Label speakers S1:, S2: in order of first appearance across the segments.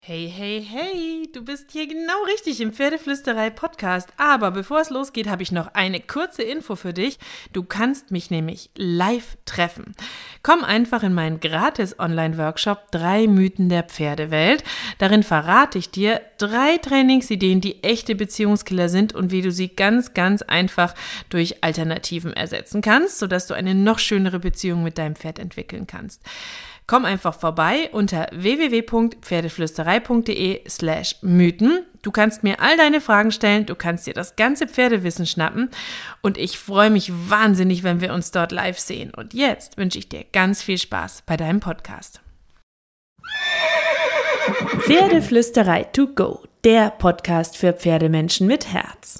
S1: Hey, hey, hey, du bist hier genau richtig im Pferdeflüsterei-Podcast. Aber bevor es losgeht, habe ich noch eine kurze Info für dich. Du kannst mich nämlich live treffen. Komm einfach in meinen gratis Online-Workshop 3 Mythen der Pferdewelt. Darin verrate ich dir 3 Trainingsideen, die echte Beziehungskiller sind und wie du sie ganz, ganz einfach durch Alternativen ersetzen kannst, sodass du eine noch schönere Beziehung mit deinem Pferd entwickeln kannst. Komm einfach vorbei unter www.pferdeflüsterei.de/Mythen. Du kannst mir all deine Fragen stellen, du kannst dir das ganze Pferdewissen schnappen und ich freue mich wahnsinnig, wenn wir uns dort live sehen. Und jetzt wünsche ich dir ganz viel Spaß bei deinem Podcast. Pferdeflüsterei to go, der Podcast für Pferdemenschen mit Herz.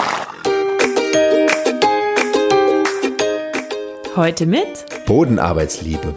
S1: Heute mit
S2: Bodenarbeitsliebe.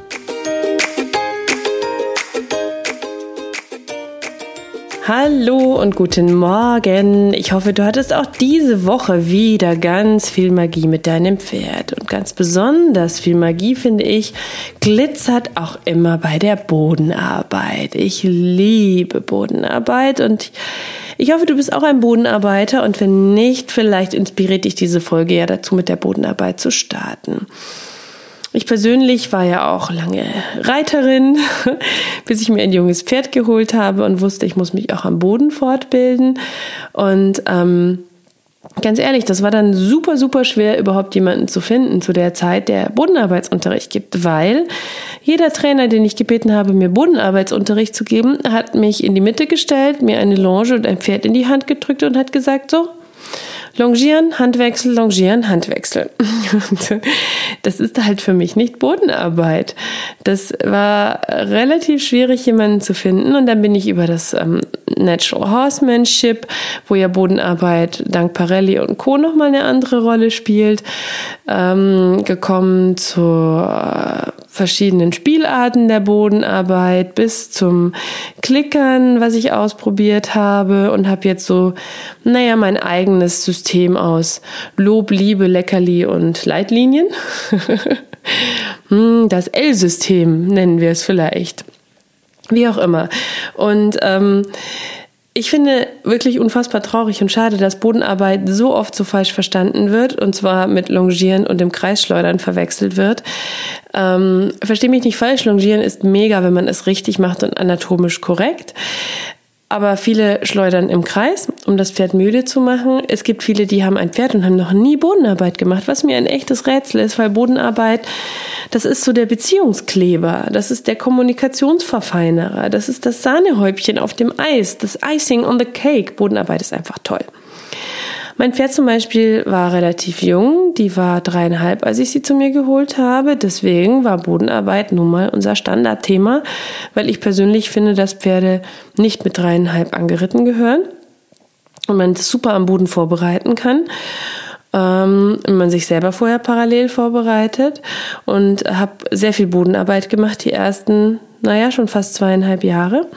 S1: Hallo und guten Morgen. Ich hoffe, du hattest auch diese Woche wieder ganz viel Magie mit deinem Pferd. Und ganz besonders viel Magie, finde ich, glitzert auch immer bei der Bodenarbeit. Ich liebe Bodenarbeit und ich hoffe, du bist auch ein Bodenarbeiter. Und wenn nicht, vielleicht inspiriert dich diese Folge ja dazu, mit der Bodenarbeit zu starten. Ich persönlich war ja auch lange Reiterin, bis ich mir ein junges Pferd geholt habe und wusste, ich muss mich auch am Boden fortbilden. Und ganz ehrlich, das war dann super, super schwer, überhaupt jemanden zu finden zu der Zeit, der Bodenarbeitsunterricht gibt, weil jeder Trainer, den ich gebeten habe, mir Bodenarbeitsunterricht zu geben, hat mich in die Mitte gestellt, mir eine Longe und ein Pferd in die Hand gedrückt und hat gesagt, so, longieren, Handwechsel, longieren, Handwechsel. Das ist halt für mich nicht Bodenarbeit. Das war relativ schwierig, jemanden zu finden. Und dann bin ich über das Natural Horsemanship, wo ja Bodenarbeit dank Parelli und Co. nochmal eine andere Rolle spielt, gekommen zu verschiedenen Spielarten der Bodenarbeit bis zum Klickern, was ich ausprobiert habe und habe jetzt so, mein eigenes System aus Lob, Liebe, Leckerli und Leitlinien. Das L-System nennen wir es vielleicht. Wie auch immer. Und ich finde wirklich unfassbar traurig und schade, dass Bodenarbeit so oft so falsch verstanden wird und zwar mit Longieren und dem Kreisschleudern verwechselt wird. Versteh mich nicht falsch, Longieren ist mega, wenn man es richtig macht und anatomisch korrekt. Aber viele schleudern im Kreis, um das Pferd müde zu machen. Es gibt viele, die haben ein Pferd und haben noch nie Bodenarbeit gemacht, was mir ein echtes Rätsel ist, weil Bodenarbeit, das ist so der Beziehungskleber, das ist der Kommunikationsverfeinerer, das ist das Sahnehäubchen auf dem Eis, das Icing on the Cake. Bodenarbeit ist einfach toll. Mein Pferd zum Beispiel war relativ jung, die war 3,5, als ich sie zu mir geholt habe. Deswegen war Bodenarbeit nun mal unser Standardthema, weil ich persönlich finde, dass Pferde nicht mit 3,5 angeritten gehören und man das super am Boden vorbereiten kann. Wenn man sich selber vorher parallel vorbereitet und habe sehr viel Bodenarbeit gemacht, die ersten, schon fast 2,5 Jahre.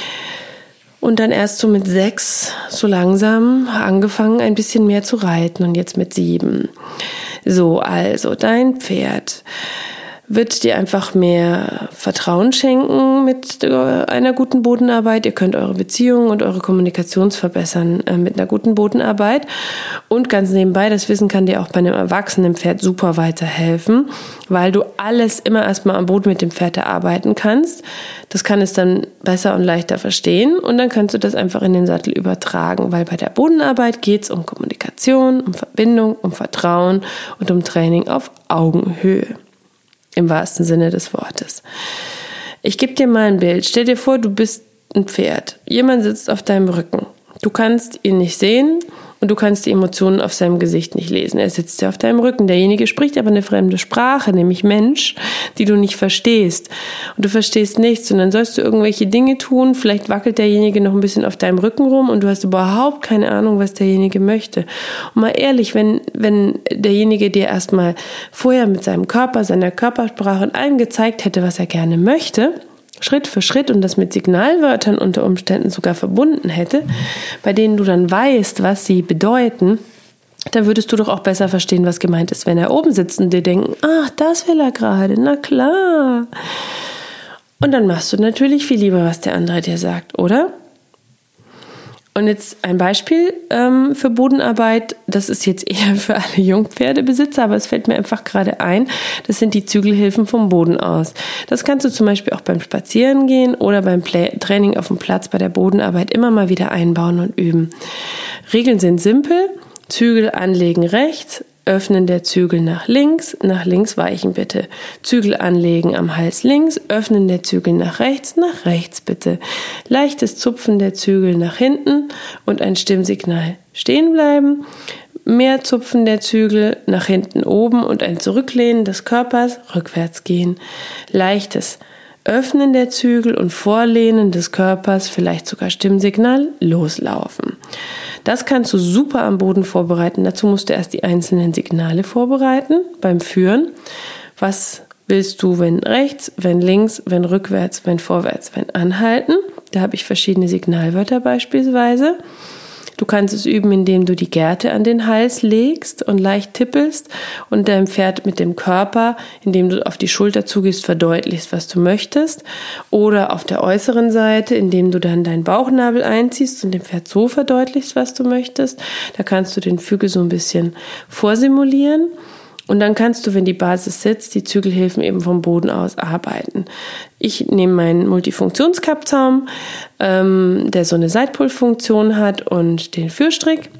S1: Und dann erst so mit 6 so langsam angefangen, ein bisschen mehr zu reiten und jetzt mit 7. So, also dein Pferd wird dir einfach mehr Vertrauen schenken mit einer guten Bodenarbeit. Ihr könnt eure Beziehung und eure Kommunikation verbessern mit einer guten Bodenarbeit. Und ganz nebenbei, das Wissen kann dir auch bei einem erwachsenen Pferd super weiterhelfen, weil du alles immer erstmal am Boden mit dem Pferd erarbeiten kannst. Das kann es dann besser und leichter verstehen und dann kannst du das einfach in den Sattel übertragen, weil bei der Bodenarbeit geht es um Kommunikation, um Verbindung, um Vertrauen und um Training auf Augenhöhe. Im wahrsten Sinne des Wortes. Ich gebe dir mal ein Bild. Stell dir vor, du bist ein Pferd. Jemand sitzt auf deinem Rücken. Du kannst ihn nicht sehen und du kannst die Emotionen auf seinem Gesicht nicht lesen. Er sitzt ja auf deinem Rücken. Derjenige spricht aber eine fremde Sprache, nämlich Mensch, die du nicht verstehst. Und du verstehst nichts und dann sollst du irgendwelche Dinge tun. Vielleicht wackelt derjenige noch ein bisschen auf deinem Rücken rum und du hast überhaupt keine Ahnung, was derjenige möchte. Und mal ehrlich, wenn derjenige dir erstmal vorher mit seinem Körper, seiner Körpersprache und allem gezeigt hätte, was er gerne möchte, Schritt für Schritt und das mit Signalwörtern unter Umständen sogar verbunden hätte, bei denen du dann weißt, was sie bedeuten, dann würdest du doch auch besser verstehen, was gemeint ist, wenn er oben sitzt und dir denken, ach, das will er gerade, na klar. Und dann machst du natürlich viel lieber, was der andere dir sagt, oder? Und jetzt ein Beispiel für Bodenarbeit, das ist jetzt eher für alle Jungpferdebesitzer, aber es fällt mir einfach gerade ein, das sind die Zügelhilfen vom Boden aus. Das kannst du zum Beispiel auch beim Spazierengehen oder beim Training auf dem Platz bei der Bodenarbeit immer mal wieder einbauen und üben. Regeln sind simpel: Zügel anlegen rechts, Öffnen der Zügel nach links weichen bitte. Zügel anlegen am Hals links, Öffnen der Zügel nach rechts bitte. Leichtes Zupfen der Zügel nach hinten und ein Stimmsignal. Stehen bleiben, mehr Zupfen der Zügel nach hinten oben und ein Zurücklehnen des Körpers, rückwärts gehen. Leichtes Öffnen der Zügel und Vorlehnen des Körpers, vielleicht sogar Stimmsignal, loslaufen. Das kannst du super am Boden vorbereiten. Dazu musst du erst die einzelnen Signale vorbereiten beim Führen. Was willst du, wenn rechts, wenn links, wenn rückwärts, wenn vorwärts, wenn anhalten? Da habe ich verschiedene Signalwörter beispielsweise. Du kannst es üben, indem du die Gerte an den Hals legst und leicht tippelst und deinem Pferd mit dem Körper, indem du auf die Schulter zugehst, verdeutlichst, was du möchtest. Oder auf der äußeren Seite, indem du dann deinen Bauchnabel einziehst und dem Pferd so verdeutlichst, was du möchtest. Da kannst du den Flügel so ein bisschen vorsimulieren. Und dann kannst du, wenn die Basis sitzt, die Zügelhilfen eben vom Boden aus arbeiten. Ich nehme meinen Multifunktionskappzaum, der so eine Seitpolfunktion hat, und den Führstrick.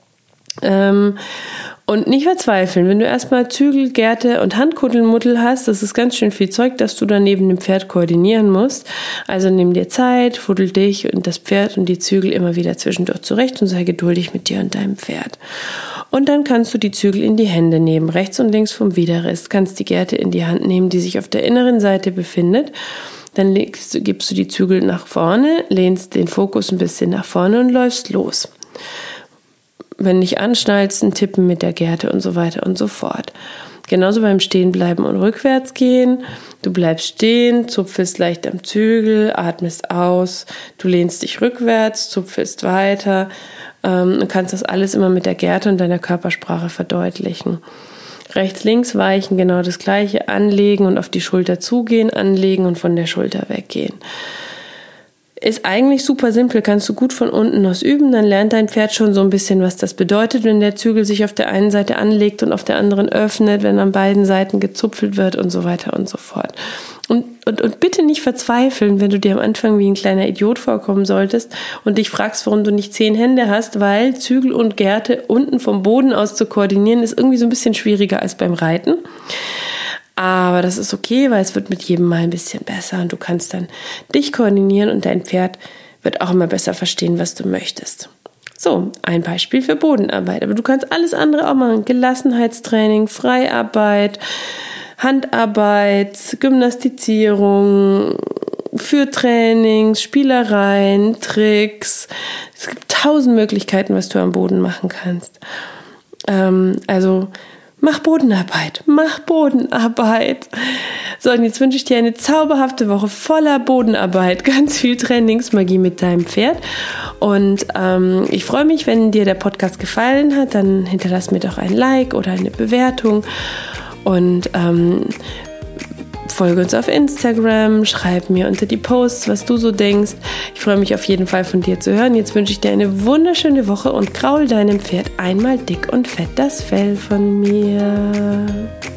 S1: Und nicht verzweifeln, wenn du erstmal Zügel, Gerte und Handkuddelmuddel hast, das ist ganz schön viel Zeug, das du dann neben dem Pferd koordinieren musst. Also nimm dir Zeit, fuddel dich und das Pferd und die Zügel immer wieder zwischendurch zurecht und sei geduldig mit dir und deinem Pferd. Und dann kannst du die Zügel in die Hände nehmen, rechts und links vom Widerrist, kannst die Gerte in die Hand nehmen, die sich auf der inneren Seite befindet. Dann gibst du die Zügel nach vorne, lehnst den Fokus ein bisschen nach vorne und läufst los. Wenn nicht anschnallst, ein Tippen mit der Gerte und so weiter und so fort. Genauso beim Stehenbleiben und Rückwärtsgehen. Du bleibst stehen, zupfelst leicht am Zügel, atmest aus, du lehnst dich rückwärts, zupfelst weiter und kannst das alles immer mit der Gerte und deiner Körpersprache verdeutlichen. Rechts, links weichen, genau das Gleiche, anlegen und auf die Schulter zugehen, anlegen und von der Schulter weggehen. Ist eigentlich super simpel, kannst du gut von unten aus üben, dann lernt dein Pferd schon so ein bisschen, was das bedeutet, wenn der Zügel sich auf der einen Seite anlegt und auf der anderen öffnet, wenn an beiden Seiten gezupfelt wird und so weiter und so fort. Und bitte nicht verzweifeln, wenn du dir am Anfang wie ein kleiner Idiot vorkommen solltest und dich fragst, warum du nicht 10 Hände hast, weil Zügel und Gerte unten vom Boden aus zu koordinieren, ist irgendwie so ein bisschen schwieriger als beim Reiten. Aber das ist okay, weil es wird mit jedem Mal ein bisschen besser und du kannst dann dich koordinieren und dein Pferd wird auch immer besser verstehen, was du möchtest. So, ein Beispiel für Bodenarbeit. Aber du kannst alles andere auch machen. Gelassenheitstraining, Freiarbeit, Handarbeit, Gymnastizierung, Führtrainings, Spielereien, Tricks. Es gibt 1000 Möglichkeiten, was du am Boden machen kannst. Mach Bodenarbeit. So, und jetzt wünsche ich dir eine zauberhafte Woche voller Bodenarbeit, ganz viel Trainingsmagie mit deinem Pferd. Und ich freue mich, wenn dir der Podcast gefallen hat, dann hinterlass mir doch ein Like oder eine Bewertung. Und folge uns auf Instagram, schreib mir unter die Posts, was du so denkst. Ich freue mich auf jeden Fall von dir zu hören. Jetzt wünsche ich dir eine wunderschöne Woche und kraul deinem Pferd einmal dick und fett das Fell von mir.